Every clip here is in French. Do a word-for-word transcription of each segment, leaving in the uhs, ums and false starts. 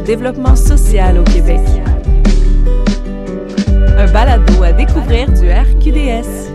développement social au Québec. Un balado à découvrir du R Q D S.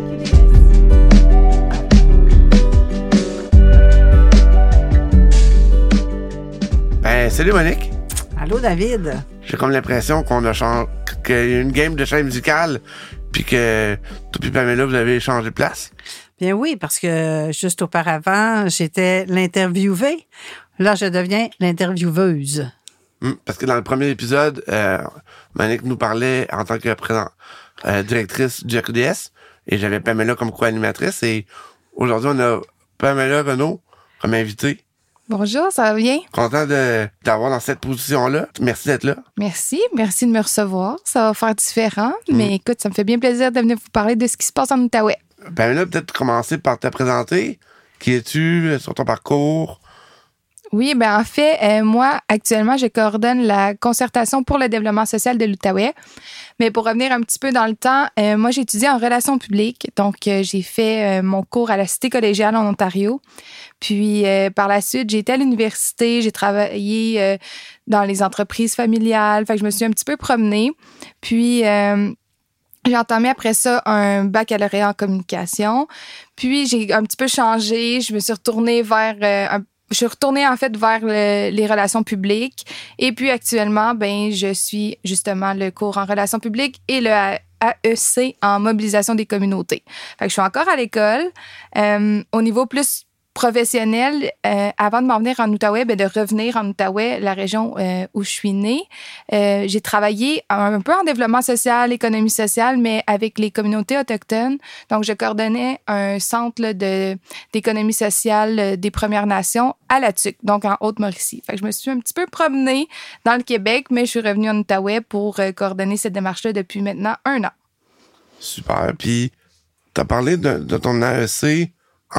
Ben, salut Monique. Allô David. J'ai comme l'impression qu'on a changé, qu'il y a une game de chaîne musicale, puis que toi et Pamela, vous avez changé de place. Bien oui, parce que juste auparavant, j'étais l'interviewée. Là, je deviens l'intervieweuse. Hum, parce que dans le premier épisode, euh, Monique nous parlait en tant que présent, euh, directrice du R Q D S, et j'avais Pamela comme co-animatrice, et aujourd'hui, on a Pamela Renaud comme invitée. Bonjour, ça va bien? Content de t'avoir dans cette position-là. Merci d'être là. Merci, merci de me recevoir. Ça va faire différent, mmh. mais écoute, ça me fait bien plaisir de venir vous parler de ce qui se passe en Outaouais. Pamela, peut-être commencer par te présenter. Qui es-tu sur ton parcours? Oui, ben en fait, euh, moi, actuellement, je coordonne la concertation pour le développement social de l'Outaouais. Mais pour revenir un petit peu dans le temps, euh, moi, j'ai étudié en relations publiques. Donc, euh, j'ai fait euh, mon cours à la Cité collégiale en Ontario. Puis, euh, par la suite, j'ai été à l'université. J'ai travaillé euh, dans les entreprises familiales. Fait que je me suis un petit peu promenée. Puis... Euh, J'ai entamé après ça un baccalauréat en communication. Puis, j'ai un petit peu changé. Je me suis retournée vers... Euh, un, je suis retournée, en fait, vers le, les relations publiques. Et puis, actuellement, ben je suis justement le cours en relations publiques et le A E C en mobilisation des communautés. Fait que je suis encore à l'école. Euh, au niveau plus professionnel, euh, avant de m'en venir en Outaouais, ben de revenir en Outaouais, la région euh, où je suis née. Euh, j'ai travaillé un, un peu en développement social, économie sociale, mais avec les communautés autochtones. Donc, je coordonnais un centre là, de, d'économie sociale des Premières Nations à La Tuque, donc en Haute-Mauricie. Fait que je me suis un petit peu promenée dans le Québec, mais je suis revenue en Outaouais pour euh, coordonner cette démarche-là depuis maintenant un an. Super. Puis, tu as parlé de, de ton A E C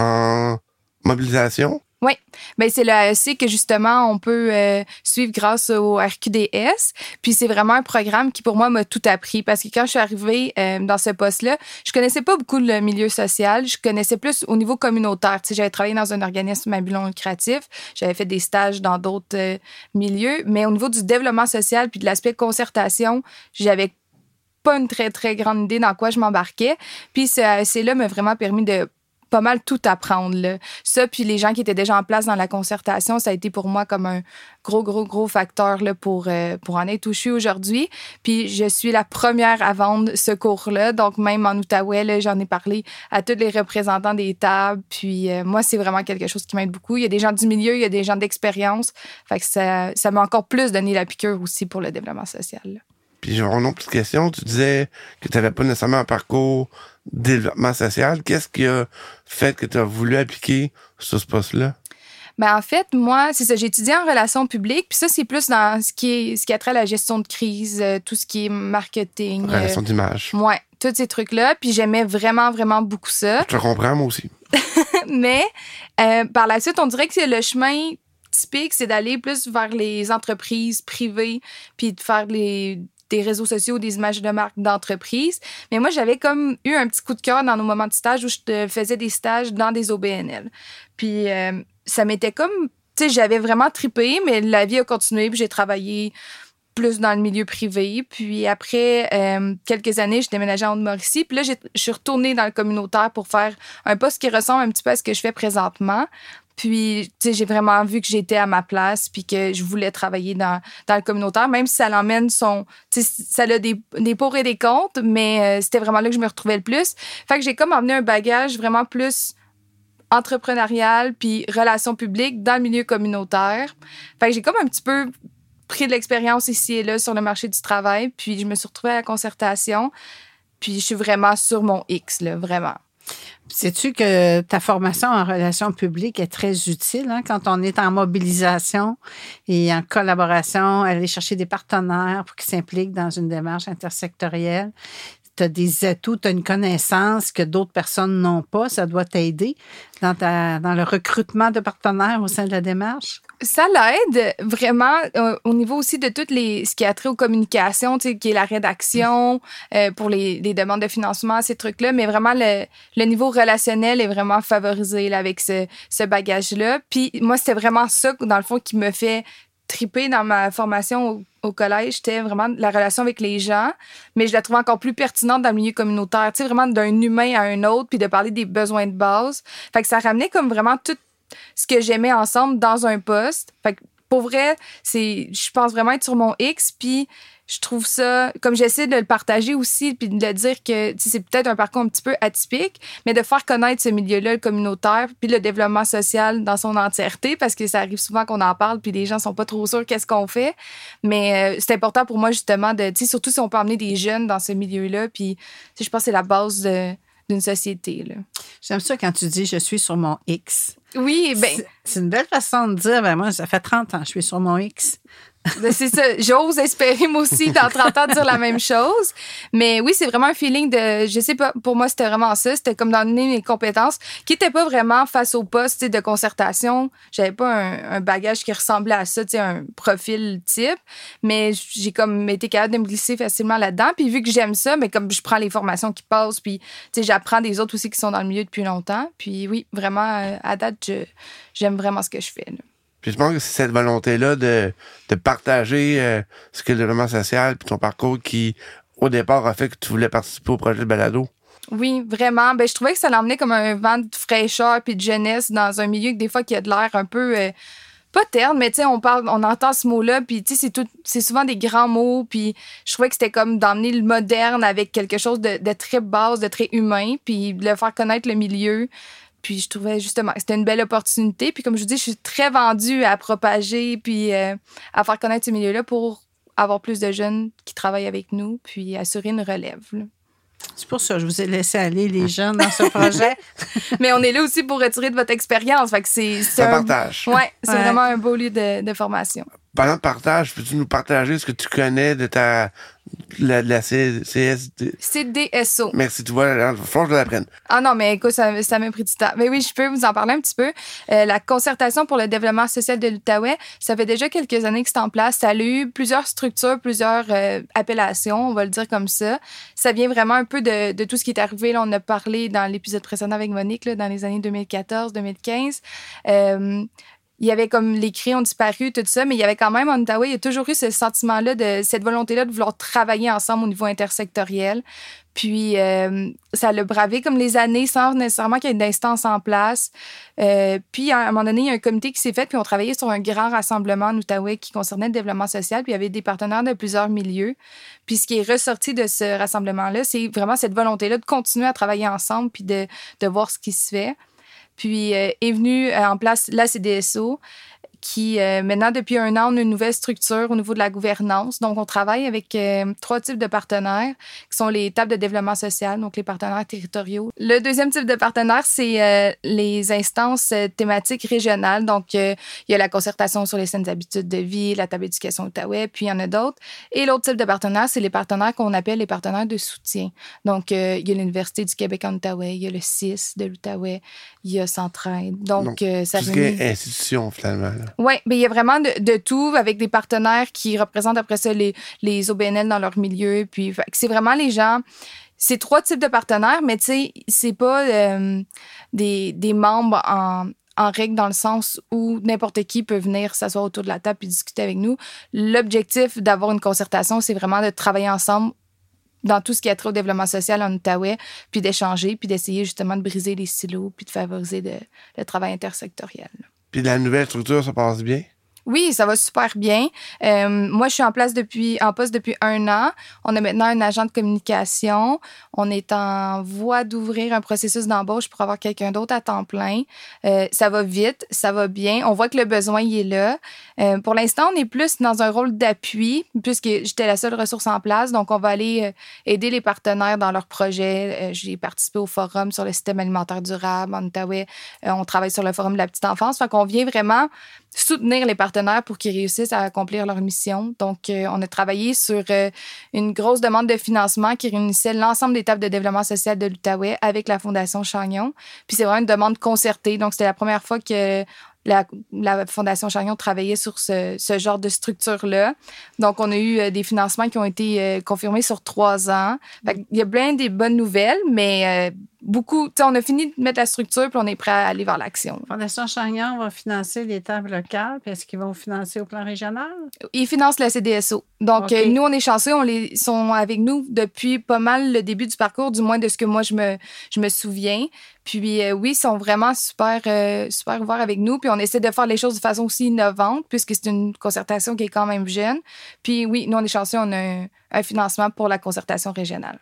en mobilisation? Oui, ben c'est le A E C que justement on peut euh, suivre grâce au R Q D S. Puis c'est vraiment un programme qui pour moi m'a tout appris parce que quand je suis arrivée euh, dans ce poste-là, je connaissais pas beaucoup le milieu social, je connaissais plus au niveau communautaire. Tu sais, j'avais travaillé dans un organisme à but non lucratif, j'avais fait des stages dans d'autres euh, milieux, mais au niveau du développement social puis de l'aspect concertation, j'avais pas une très très grande idée dans quoi je m'embarquais. Puis ce A E C-là m'a vraiment permis de pas mal tout apprendre, là. Ça, puis les gens qui étaient déjà en place dans la concertation, ça a été pour moi comme un gros, gros, gros facteur là, pour, euh, pour en être où je suis aujourd'hui. Puis je suis la première à vendre ce cours-là. Donc, même en Outaouais, là, j'en ai parlé à tous les représentants des tables. Puis euh, moi, c'est vraiment quelque chose qui m'aide beaucoup. Il y a des gens du milieu, il y a des gens d'expérience. Fait que ça, ça m'a encore plus donné la piqûre aussi pour le développement social, là. Puis, j'ai une autre petite question. Tu disais que tu n'avais pas nécessairement un parcours développement social. Qu'est-ce qui a fait que tu as voulu appliquer sur ce poste-là? Ben en fait, moi, c'est ça, j'ai étudié en relations publiques, puis ça, c'est plus dans ce qui est ce qui a trait à la gestion de crise, euh, tout ce qui est marketing. Relation euh, d'image. Ouais, tous ces trucs-là, puis j'aimais vraiment, vraiment beaucoup ça. Je te comprends, moi aussi. Mais euh, par la suite, on dirait que c'est le chemin typique, c'est d'aller plus vers les entreprises privées, puis de faire les... des réseaux sociaux, des images de marque d'entreprise. Mais moi, j'avais comme eu un petit coup de cœur dans nos moments de stage où je faisais des stages dans des O B N L. Puis, euh, ça m'était comme... Tu sais, j'avais vraiment trippé, mais la vie a continué, puis j'ai travaillé plus dans le milieu privé. Puis après euh, quelques années, j'ai déménagé en Haute-Mauricie. Puis là, j'ai, je suis retournée dans le communautaire pour faire un poste qui ressemble un petit peu à ce que je fais présentement. Puis, tu sais, j'ai vraiment vu que j'étais à ma place puis que je voulais travailler dans, dans le communautaire, même si ça l'emmène son... Tu sais, ça a des, des pour et des contre, mais euh, c'était vraiment là que je me retrouvais le plus. Fait que j'ai comme emmené un bagage vraiment plus entrepreneurial puis relations publiques dans le milieu communautaire. Fait que j'ai comme un petit peu pris de l'expérience ici et là sur le marché du travail, puis je me suis retrouvée à la concertation, puis je suis vraiment sur mon X, là, vraiment. Sais-tu que ta formation en relations publiques est très utile hein, quand on est en mobilisation et en collaboration, aller chercher des partenaires pour qu'ils s'impliquent dans une démarche intersectorielle? Tu as des atouts, tu as une connaissance que d'autres personnes n'ont pas. Ça doit t'aider dans, ta, dans le recrutement de partenaires au sein de la démarche? Ça l'aide vraiment euh, au niveau aussi de toutes les ce qui a trait aux communications, tu sais, qui est la rédaction euh, pour les, les demandes de financement, ces trucs-là, mais vraiment le, le niveau relationnel est vraiment favorisé là, avec ce, ce bagage-là. Puis moi, c'était vraiment ça, dans le fond, qui me fait trippé dans ma formation au, au collège, c'était vraiment la relation avec les gens, mais je la trouvais encore plus pertinente dans le milieu communautaire, tu sais, vraiment d'un humain à un autre, puis de parler des besoins de base. Fait que ça ramenait comme vraiment tout ce que j'aimais ensemble dans un poste. Fait que pour vrai, c'est, je pense vraiment être sur mon X, puis je trouve ça, comme j'essaie de le partager aussi, puis de le dire que c'est peut-être un parcours un petit peu atypique, mais de faire connaître ce milieu-là, le communautaire, puis le développement social dans son entièreté, parce que ça arrive souvent qu'on en parle, puis les gens sont pas trop sûrs qu'est-ce qu'on fait. Mais euh, c'est important pour moi, justement, de, tu sais, surtout si on peut emmener des jeunes dans ce milieu-là, puis je pense que c'est la base de, d'une société, là. J'aime ça quand tu dis « je suis sur mon X ». Oui, bien... C'est, c'est une belle façon de dire, ben moi, ça fait trente ans que je suis sur mon X. C'est ça. J'ose espérer, moi aussi, dans trente ans, dire la même chose. Mais oui, c'est vraiment un feeling de... Je sais pas, pour moi, c'était vraiment ça. C'était comme donner mes compétences qui n'étaient pas vraiment face au poste de concertation. J'avais pas un, un bagage qui ressemblait à ça, un profil type. Mais j'ai comme été capable de me glisser facilement là-dedans. Puis vu que j'aime ça, mais comme je prends les formations qui passent, puis j'apprends des autres aussi qui sont dans le milieu depuis longtemps. Puis oui, vraiment, à date, je, j'aime vraiment ce que je fais, là. Puis je pense que c'est cette volonté-là de, de partager euh, ce qu'est le développement social puis ton parcours qui, au départ, a fait que tu voulais participer au projet de balado. Oui, vraiment. Ben, je trouvais que ça l'emmenait comme un vent de fraîcheur puis de jeunesse dans un milieu que des fois qui a de l'air un peu... Euh, pas terne, mais tu sais, on parle, on entend ce mot-là, puis tu sais, c'est tout, c'est souvent des grands mots, puis je trouvais que c'était comme d'emmener le moderne avec quelque chose de, de très base, de très humain, puis de le faire connaître le milieu. Puis je trouvais justement que c'était une belle opportunité. Puis comme je vous dis, je suis très vendue à propager puis euh, à faire connaître ce milieu-là pour avoir plus de jeunes qui travaillent avec nous puis assurer une relève, là. C'est pour ça que je vous ai laissé aller, les jeunes, dans ce projet. Mais on est là aussi pour retirer de votre expérience. Fait que c'est, c'est un un partage. Ouais, c'est ouais. vraiment un beau lieu de, de formation. Parlant de partage, peux-tu nous partager ce que tu connais de ta la, de la C S D? C D S O. Merci, tu vois, il faut que je l'apprenne. Ah non, mais écoute, ça, ça m'a pris du temps. Mais oui, je peux vous en parler un petit peu. Euh, la concertation pour le développement social de l'Outaouais, ça fait déjà quelques années que c'est en place. Ça a eu plusieurs structures, plusieurs euh, appellations, on va le dire comme ça. Ça vient vraiment un peu de, de tout ce qui est arrivé. Là, on a parlé dans l'épisode précédent avec Monique, là, dans les années deux mille quatorze deux mille quinze. Euh, Il y avait comme les cris ont disparu, tout ça, mais il y avait quand même en Outaouais, il y a toujours eu ce sentiment-là, de cette volonté-là de vouloir travailler ensemble au niveau intersectoriel. Puis, euh, ça l'a bravé comme les années sans nécessairement qu'il y ait d'instances en place. Euh, puis, à un moment donné, il y a un comité qui s'est fait, puis on travaillait sur un grand rassemblement en Outaouais qui concernait le développement social, puis il y avait des partenaires de plusieurs milieux. Puis, ce qui est ressorti de ce rassemblement-là, c'est vraiment cette volonté-là de continuer à travailler ensemble, puis de, de voir ce qui se fait. Puis euh, est venue euh, en place la C D S O, qui, euh, maintenant, depuis un an, on a une nouvelle structure au niveau de la gouvernance. Donc, on travaille avec euh, trois types de partenaires, qui sont les tables de développement social, donc les partenaires territoriaux. Le deuxième type de partenaire, c'est euh, les instances euh, thématiques régionales. Donc, euh, il y a la concertation sur les saines habitudes de vie, la table d'éducation Outaouais, puis il y en a d'autres. Et l'autre type de partenaire, c'est les partenaires qu'on appelle les partenaires de soutien. Donc, euh, il y a l'Université du Québec en Outaouais, il y a le C I S de l'Outaouais, il y a Centraide. Donc, Donc euh, ça tout ce qui est institution, finalement, là. Oui, mais il y a vraiment de, de tout avec des partenaires qui représentent après ça les, les O B N L dans leur milieu. Puis c'est vraiment les gens, c'est trois types de partenaires, mais tu sais, c'est pas euh, des, des membres en, en règle dans le sens où n'importe qui peut venir s'asseoir autour de la table et discuter avec nous. L'objectif d'avoir une concertation, c'est vraiment de travailler ensemble dans tout ce qui a trait au développement social en Outaouais, puis d'échanger, puis d'essayer justement de briser les silos, puis de favoriser de, le travail intersectoriel. Puis la nouvelle structure, ça passe bien? Oui, ça va super bien. Euh, moi, je suis en place depuis, en poste depuis un an. On a maintenant un agent de communication. On est en voie d'ouvrir un processus d'embauche pour avoir quelqu'un d'autre à temps plein. Euh, ça va vite, ça va bien. On voit que le besoin il est là. Euh, pour l'instant, on est plus dans un rôle d'appui puisque j'étais la seule ressource en place. Donc, on va aller euh, aider les partenaires dans leurs projets. Euh, j'ai participé au forum sur le système alimentaire durable en Outaouais. Euh, on travaille sur le forum de la petite enfance. Fait qu'on vient vraiment soutenir les partenaires pour qu'ils réussissent à accomplir leur mission. Donc, euh, on a travaillé sur euh, une grosse demande de financement qui réunissait l'ensemble des tables de développement social de l'Outaouais avec la Fondation Chagnon. Puis, c'est vraiment une demande concertée. Donc, c'était la première fois que la, la Fondation Chagnon travaillait sur ce, ce genre de structure-là. Donc, on a eu euh, des financements qui ont été euh, confirmés sur trois ans. Fait qu'il y a plein des bonnes nouvelles, mais euh, beaucoup, tu sais, on a fini de mettre la structure, puis on est prêt à aller vers l'action. Fondation Chagnon va financer les tables locales, puis est-ce qu'ils vont financer au plan régional? Ils financent la C D S O. Donc, Okay. euh, nous, on est chanceux, on les sont avec nous depuis pas mal le début du parcours, du moins de ce que moi, je me, je me souviens. Puis, euh, oui, ils sont vraiment super, euh, super ouverts avec nous. Puis, on essaie de faire les choses de façon aussi innovante, puisque c'est une concertation qui est quand même jeune. Puis, oui, nous, on est chanceux, on a un, un financement pour la concertation régionale.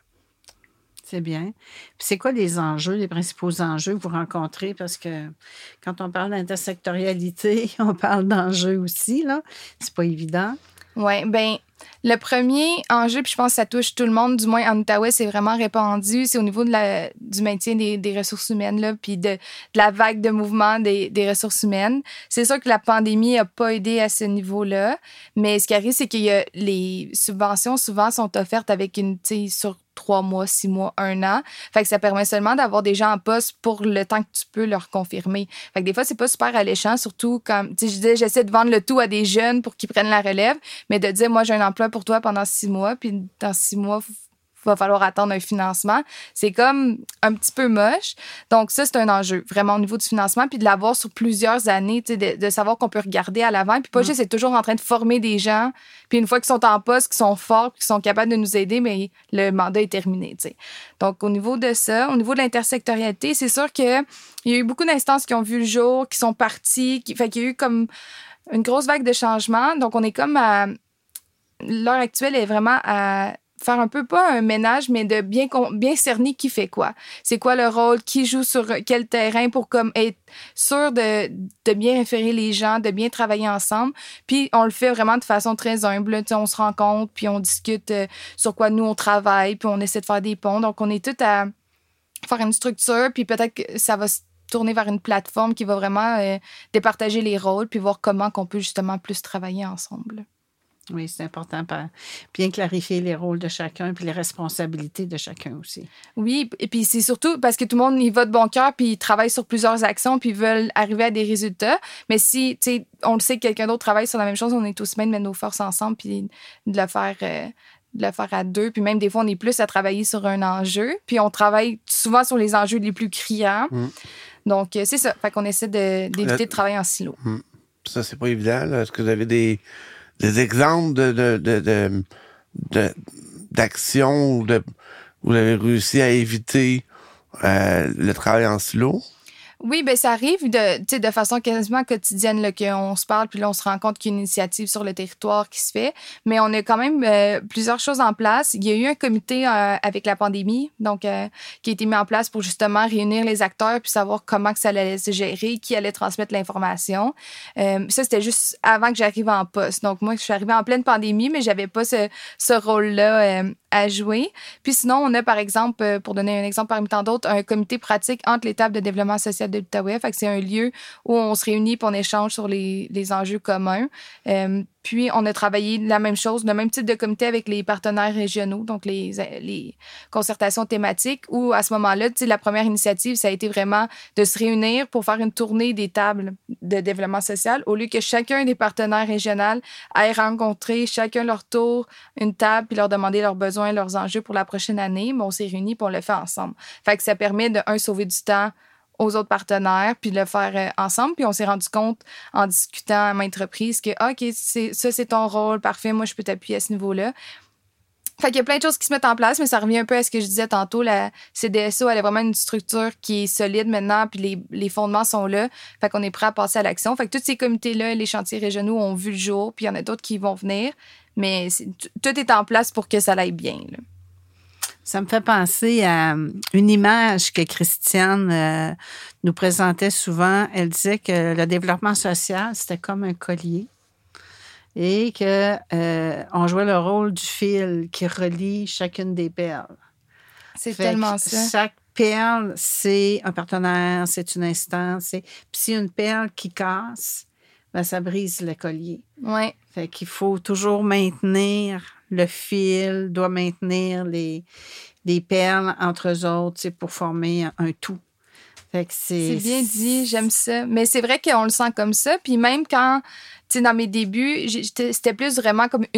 C'est bien. Puis c'est quoi les enjeux, les principaux enjeux que vous rencontrez? Parce que quand on parle d'intersectorialité, on parle d'enjeux aussi, là. C'est pas évident. Oui, bien, le premier enjeu, puis je pense que ça touche tout le monde, du moins en Outaouais, c'est vraiment répandu, c'est au niveau de la, du maintien des, des ressources humaines, là, puis de, de la vague de mouvement des, des ressources humaines. C'est sûr que la pandémie n'a pas aidé à ce niveau-là, mais ce qui arrive, c'est que y a, les subventions, souvent, sont offertes avec une, tu sais, sur trois mois, six mois, un an. Fait que ça permet seulement d'avoir des gens en poste pour le temps que tu peux leur confirmer. Fait que des fois, c'est pas super alléchant, surtout quand, tu sais, je disais, j'essaie de vendre le tout à des jeunes pour qu'ils prennent la relève, mais de dire, moi, j'ai un emploi pour toi pendant six mois, puis dans six mois, il va falloir attendre un financement. C'est comme un petit peu moche. Donc, ça, c'est un enjeu, vraiment, au niveau du financement, puis de l'avoir sur plusieurs années, tu sais, de, de savoir qu'on peut regarder à l'avant. Puis pas juste, c'est toujours en train de former des gens. Puis une fois qu'ils sont en poste, qu'ils sont forts, qu'ils sont capables de nous aider, mais le mandat est terminé, tu sais. Donc, au niveau de ça, au niveau de l'intersectorialité, c'est sûr qu'il y a eu beaucoup d'instances qui ont vu le jour, qui sont parties, qui, fait qu'il y a eu comme une grosse vague de changements. Donc, on est comme à... L'heure actuelle est vraiment à faire un peu, pas un ménage, mais de bien, bien cerner qui fait quoi. C'est quoi le rôle, qui joue sur quel terrain pour comme être sûr de, de bien référer les gens, de bien travailler ensemble. Puis on le fait vraiment de façon très humble. On se rencontre, puis on discute sur quoi nous on travaille, puis on essaie de faire des ponts. Donc on est tous à faire une structure, puis peut-être que ça va se tourner vers une plateforme qui va vraiment euh, départager les rôles, puis voir comment qu'on peut justement plus travailler ensemble. Oui, c'est important. Bien clarifier les rôles de chacun puis les responsabilités de chacun aussi. Oui, et puis c'est surtout parce que tout le monde y va de bon cœur puis ils travaillent sur plusieurs actions puis ils veulent arriver à des résultats. Mais si, tu sais, on le sait que quelqu'un d'autre travaille sur la même chose, on est aussi bien de mettre nos forces ensemble puis de le faire... Euh, de le faire à deux. Puis même des fois, on est plus à travailler sur un enjeu. Puis on travaille souvent sur les enjeux les plus criants. Mm. Donc, c'est ça. Fait qu'on essaie de, d'éviter de travailler en silo. Mm. Ça, c'est pas évident, là. Est-ce que vous avez des... des exemples de, de, de, de, de, d'actions où, de, où vous avez réussi à éviter euh, le travail en silo? Oui, bien, ça arrive de, de façon quasiment quotidienne là, qu'on se parle, puis là, on se rend compte qu'il y a une initiative sur le territoire qui se fait. Mais on a quand même euh, plusieurs choses en place. Il y a eu un comité euh, avec la pandémie, donc euh, qui a été mis en place pour justement réunir les acteurs puis savoir comment que ça allait se gérer, qui allait transmettre l'information. Euh, ça, c'était juste avant que j'arrive en poste. Donc, moi, je suis arrivée en pleine pandémie, mais j'avais pas ce, ce rôle-là euh, à jouer. Puis sinon, on a, par exemple, pour donner un exemple parmi tant d'autres, un comité pratique entre les tables de développement social de l'Outaouais. Fait que c'est un lieu où on se réunit et on échange sur les, les enjeux communs. Euh, puis, on a travaillé la même chose, le même type de comité avec les partenaires régionaux, donc les, les concertations thématiques, où à ce moment-là, tu sais, la première initiative, ça a été vraiment de se réunir pour faire une tournée des tables de développement social, au lieu que chacun des partenaires régionaux aille rencontrer chacun leur tour une table puis leur demander leurs besoins, leurs enjeux pour la prochaine année. Mais on s'est réunis puis on le fait ensemble. Fait que ça permet de, un, sauver du temps aux autres partenaires, puis de le faire euh, ensemble. Puis on s'est rendu compte, en discutant à maintes reprises, que ah, OK, c'est, ça, c'est ton rôle, parfait, moi, je peux t'appuyer à ce niveau-là. Fait qu'il y a plein de choses qui se mettent en place, mais ça revient un peu à ce que je disais tantôt. La C D S O, elle a vraiment une structure qui est solide maintenant, puis les, les fondements sont là. Fait qu'on est prêt à passer à l'action. Fait que tous ces comités-là, les chantiers régionaux ont vu le jour, puis il y en a d'autres qui vont venir. Mais c'est, tout est en place pour que ça aille bien, là. Ça me fait penser à une image que Christiane euh, nous présentait souvent. Elle disait que le développement social, c'était comme un collier et que euh, on jouait le rôle du fil qui relie chacune des perles. C'est fait tellement ça. Chaque perle, c'est un partenaire, c'est une instance. C'est... Puis si une perle qui casse, ben, ça brise le collier. Ouais. Fait qu'il faut toujours maintenir le fil, doit maintenir les, les perles entre eux autres, c'est pour former un, un tout. Fait que c'est... C'est bien dit, j'aime ça. Mais c'est vrai qu'on le sent comme ça. Puis même quand, tu sais, dans mes débuts, c'était plus vraiment comme une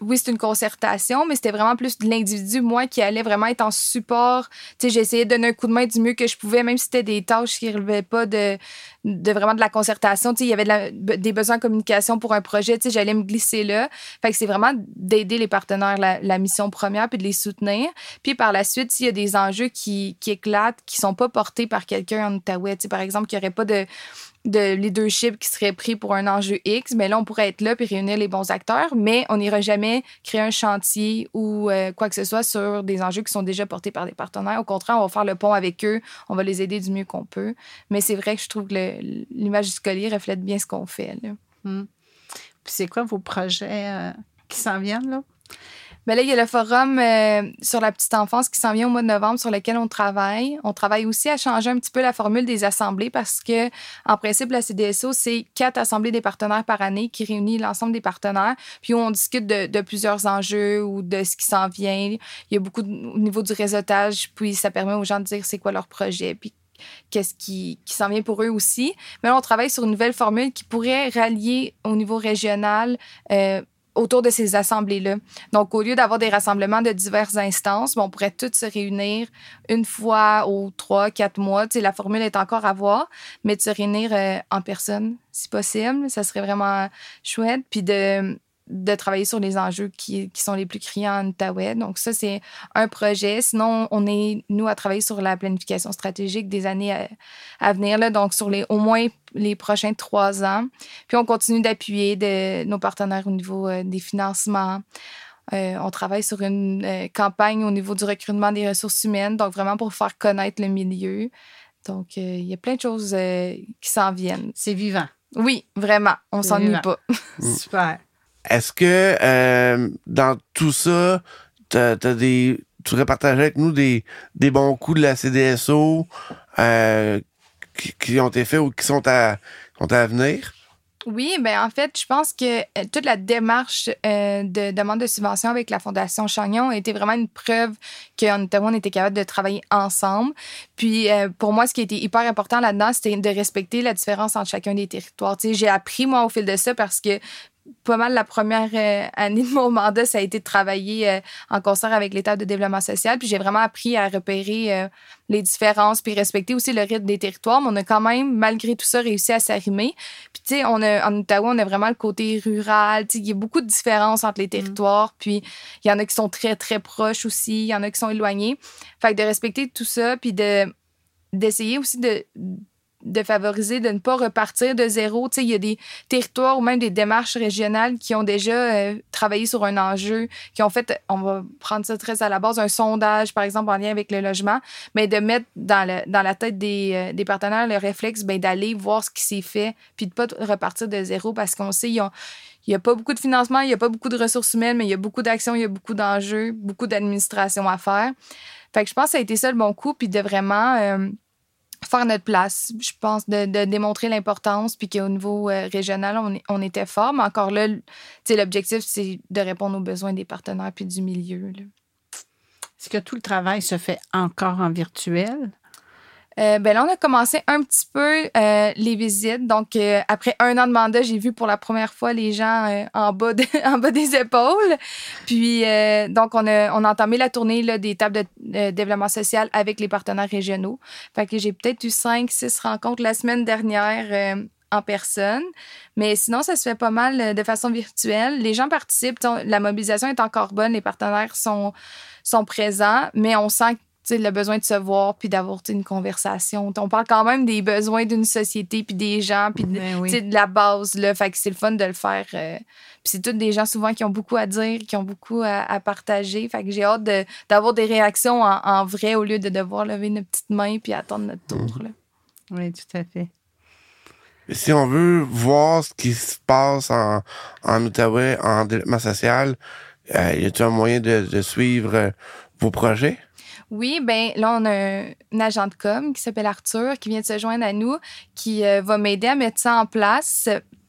oui, c'est une concertation, mais c'était vraiment plus de l'individu, moi, qui allait vraiment être en support. Tu sais, j'ai essayé de donner un coup de main du mieux que je pouvais, même si c'était des tâches qui ne relevaient pas de, de vraiment de la concertation. Tu sais, il y avait de la, des besoins de communication pour un projet. Tu sais, j'allais me glisser là. Fait que c'est vraiment d'aider les partenaires, la, la mission première, puis de les soutenir. Puis par la suite, s'il y a des enjeux qui, qui éclatent, qui sont pas portés par quelqu'un en Outaouais, tu sais, par exemple, qu'il n'y aurait pas de de leadership qui serait pris pour un enjeu X, mais là, on pourrait être là puis réunir les bons acteurs, mais on n'ira jamais créer un chantier ou euh, quoi que ce soit sur des enjeux qui sont déjà portés par des partenaires. Au contraire, on va faire le pont avec eux, on va les aider du mieux qu'on peut. Mais c'est vrai que je trouve que le, l'image du collier reflète bien ce qu'on fait, là. Hum. Puis c'est quoi vos projets euh, qui s'en viennent, là? Bien là, il y a le forum euh, sur la petite enfance qui s'en vient au mois de novembre sur lequel on travaille. On travaille aussi à changer un petit peu la formule des assemblées parce que, en principe, la C D S O, c'est quatre assemblées des partenaires par année qui réunit l'ensemble des partenaires, puis où on discute de, de plusieurs enjeux ou de ce qui s'en vient. Il y a beaucoup de, au niveau du réseautage, puis ça permet aux gens de dire c'est quoi leur projet, puis qu'est-ce qui, qui s'en vient pour eux aussi. Mais là, on travaille sur une nouvelle formule qui pourrait rallier au niveau régional euh, autour de ces assemblées-là. Donc, au lieu d'avoir des rassemblements de diverses instances, on pourrait toutes se réunir une fois aux trois, quatre mois. Tu sais, la formule est encore à voir, mais de se réunir euh, en personne, si possible, ça serait vraiment chouette. Puis de, de travailler sur les enjeux qui, qui sont les plus criants en Outaouais. Donc, ça, c'est un projet. Sinon, on est, nous, à travailler sur la planification stratégique des années à, à venir, là, donc sur les au moins les prochains trois ans. Puis, on continue d'appuyer de, nos partenaires au niveau euh, des financements. Euh, on travaille sur une euh, campagne au niveau du recrutement des ressources humaines, donc vraiment pour faire connaître le milieu. Donc, il euh, y a plein de choses euh, qui s'en viennent. C'est vivant. Oui, vraiment. On C'est s'ennuie vivant. pas. Super. Est-ce que euh, dans tout ça, t'as, t'as des, tu voudrais partager avec nous des, des bons coups de la C D S O euh, qui, qui ont été faits ou qui sont à, qui sont à venir? Oui, bien, en fait, je pense que euh, toute la démarche euh, de demande de subvention avec la Fondation Chagnon a été vraiment une preuve qu'en Ottawa, on était capable de travailler ensemble. Puis, euh, pour moi, ce qui a été hyper important là-dedans, c'était de respecter la différence entre chacun des territoires. Tu sais, j'ai appris, moi, au fil de ça, parce que pas mal la première euh, année de mon mandat, ça a été de travailler euh, en concert avec l'État de développement social. Puis j'ai vraiment appris à repérer euh, les différences puis respecter aussi le rythme des territoires. Mais on a quand même, malgré tout ça, réussi à s'arrimer. Puis tu sais, on a, en Ottawa, on a vraiment le côté rural. Tu sais, il y a beaucoup de différences entre les territoires. Mmh. Puis il y en a qui sont très, très proches aussi. Il y en a qui sont éloignés. Fait que de respecter tout ça puis de, d'essayer aussi de... de favoriser, de ne pas repartir de zéro. Tu sais, il y a des territoires ou même des démarches régionales qui ont déjà euh, travaillé sur un enjeu, qui ont fait, on va prendre ça très à la base, un sondage, par exemple, en lien avec le logement, mais de mettre dans, le, dans la tête des, euh, des partenaires le réflexe ben, d'aller voir ce qui s'est fait, puis de ne pas repartir de zéro, parce qu'on sait, il n'y a pas beaucoup de financement, il n'y a pas beaucoup de ressources humaines, mais il y a beaucoup d'actions, il y a beaucoup d'enjeux, beaucoup d'administration à faire. Fait que je pense que ça a été ça le bon coup, puis de vraiment... Euh, faire notre place, je pense, de, de démontrer l'importance, puis qu'au niveau euh, régional, on, on était fort. Mais encore là, l'objectif, c'est de répondre aux besoins des partenaires puis du milieu. Là. Est-ce que tout le travail se fait encore en virtuel? Euh, ben là, on a commencé un petit peu euh, les visites. Donc, euh, après un an de mandat, j'ai vu pour la première fois les gens euh, en, bas de, en bas des épaules. Puis, euh, donc, on a, on a entamé la tournée là, des tables de euh, développement social avec les partenaires régionaux. Fait que j'ai peut-être eu cinq, six rencontres la semaine dernière euh, en personne. Mais sinon, ça se fait pas mal de façon virtuelle. Les gens participent. La mobilisation est encore bonne. Les partenaires sont, sont présents. Mais on sent que T'sais, le besoin de se voir puis d'avoir une conversation. On parle quand même des besoins d'une société puis des gens puis de, ben oui. de la base. Là. Fait que c'est le fun de le faire. Euh, puis c'est tous des gens souvent qui ont beaucoup à dire, qui ont beaucoup à, à partager. Fait que j'ai hâte de, d'avoir des réactions en, en vrai au lieu de devoir lever notre petite main puis attendre notre tour. Là. Oui, tout à fait. Si on veut voir ce qui se passe en, en Outaouais, en développement social, euh, y a-t-il un moyen de, de suivre euh, vos projets? Oui, bien là, on a un, un agent de com qui s'appelle Arthur, qui vient de se joindre à nous, qui euh, va m'aider à mettre ça en place.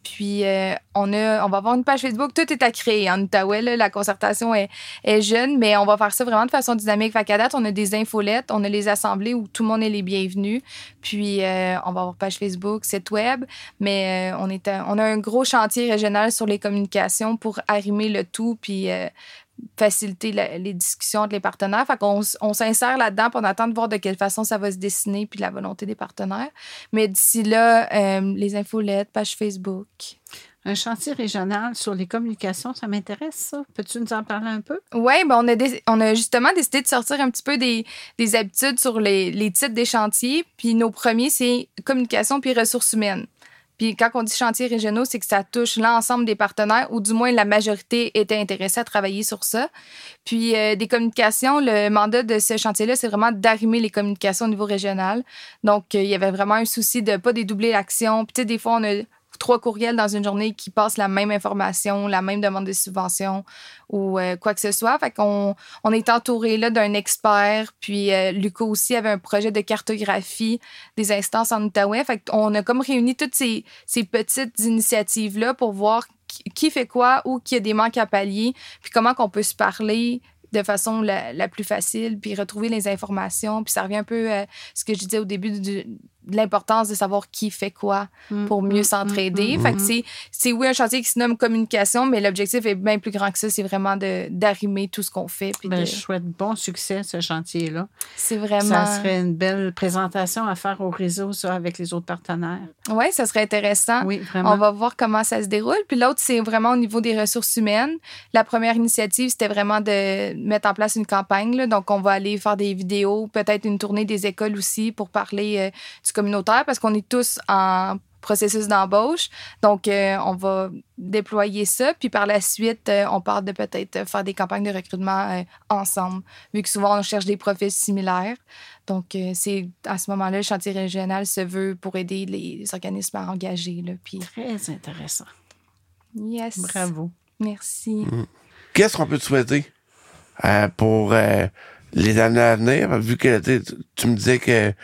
Puis, euh, on, a, on va avoir une page Facebook. Tout est à créer en Outaouais. Là, la concertation est, est jeune, mais on va faire ça vraiment de façon dynamique. Fait qu'à date, on a des infolettes, on a les assemblées où tout le monde est les bienvenus. Puis, euh, on va avoir page Facebook, site web. Mais euh, on, est à, on a un gros chantier régional sur les communications pour arrimer le tout, puis euh, faciliter la, les discussions entre les partenaires. Fait qu'on on s'insère là-dedans, puis on attend de voir de quelle façon ça va se dessiner, puis la volonté des partenaires. Mais d'ici là, euh, les infolettes, page Facebook. Un chantier régional sur les communications, ça m'intéresse, ça. Peux-tu nous en parler un peu? Oui, ben on, a dé- on a justement décidé de sortir un petit peu des, des habitudes sur les, les titres des chantiers. Puis nos premiers, c'est communication puis ressources humaines. Puis quand on dit chantiers régionaux, c'est que ça touche l'ensemble des partenaires, ou du moins la majorité était intéressée à travailler sur ça. Puis euh, des communications, le mandat de ce chantier-là, c'est vraiment d'arrimer les communications au niveau régional. Donc, euh, il y avait vraiment un souci de ne pas dédoubler l'action. Puis tu sais, des fois, on a trois courriels dans une journée qui passent la même information, la même demande de subvention ou euh, quoi que ce soit. Fait qu'on on est entouré là d'un expert. Puis euh, Luco aussi avait un projet de cartographie des instances en Outaouais. Fait qu'on a comme réuni toutes ces, ces petites initiatives-là pour voir qui, qui fait quoi, ou qui a des manques à pallier, puis comment qu'on peut se parler de façon la, la plus facile, puis retrouver les informations. Puis ça revient un peu à ce que je disais au début du, de l'importance de savoir qui fait quoi pour mieux s'entraider. Mm, fait que c'est, c'est oui un chantier qui se nomme communication, mais l'objectif est bien plus grand que ça. C'est vraiment de, d'arrimer tout ce qu'on fait. Puis ben, de... Je souhaite bon succès, ce chantier-là. C'est vraiment... Ça serait une belle présentation à faire au réseau, ça, avec les autres partenaires. Oui, ça serait intéressant. Oui, vraiment. On va voir comment ça se déroule. Puis l'autre, c'est vraiment au niveau des ressources humaines. La première initiative, c'était vraiment de mettre en place une campagne. Là. Donc, on va aller faire des vidéos, peut-être une tournée des écoles aussi pour parler euh, du communautaire, parce qu'on est tous en processus d'embauche. Donc, euh, on va déployer ça. Puis par la suite, euh, on parle de peut-être faire des campagnes de recrutement euh, ensemble, vu que souvent, on cherche des profils similaires. Donc, euh, c'est à ce moment-là, le chantier régional se veut pour aider les, les organismes à engager. Là, puis... Très intéressant. Yes. Bravo. Merci. Mmh. Qu'est-ce qu'on peut te souhaiter euh, pour euh, les années à venir? Vu que tu, tu me disais que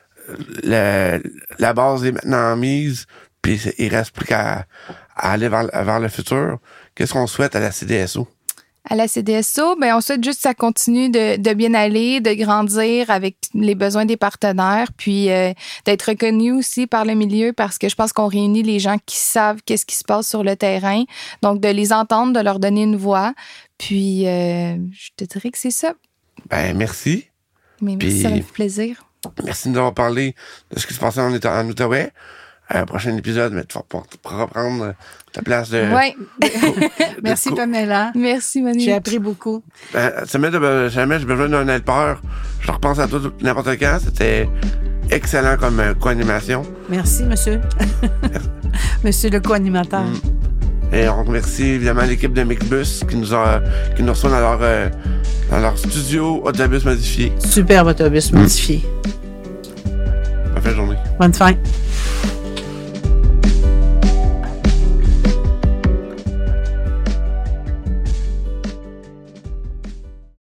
le, la base est maintenant mise, puis il reste plus qu'à à aller vers, vers le futur. Qu'est-ce qu'on souhaite à la C D S O? À la C D S O, ben on souhaite juste que ça continue de, de bien aller, de grandir avec les besoins des partenaires, puis euh, d'être reconnu aussi par le milieu, parce que je pense qu'on réunit les gens qui savent qu'est-ce qui se passe sur le terrain. Donc, de les entendre, de leur donner une voix. Puis, euh, je te dirais que c'est ça. Ben, merci. Mais merci, puis, ça m'a fait plaisir. Merci de nous avoir parlé de ce qui se passait en, en Outaouais. Euh, prochain épisode, mais tu vas pour, pour reprendre ta place de... Oui. Merci, de, Pamela. Merci, Monique. J'ai appris beaucoup. Euh, ça met de, jamais j'ai besoin d'un helper. Je repense à toi n'importe quand. C'était excellent comme euh, co-animation. Merci, monsieur. Monsieur le co-animateur. Mm. Et on remercie évidemment l'équipe de Micbus qui nous a qui nous reçoit dans leur, euh, dans leur studio autobus modifié. Superbe autobus modifié. Bonne fin de journée. Bonne fin.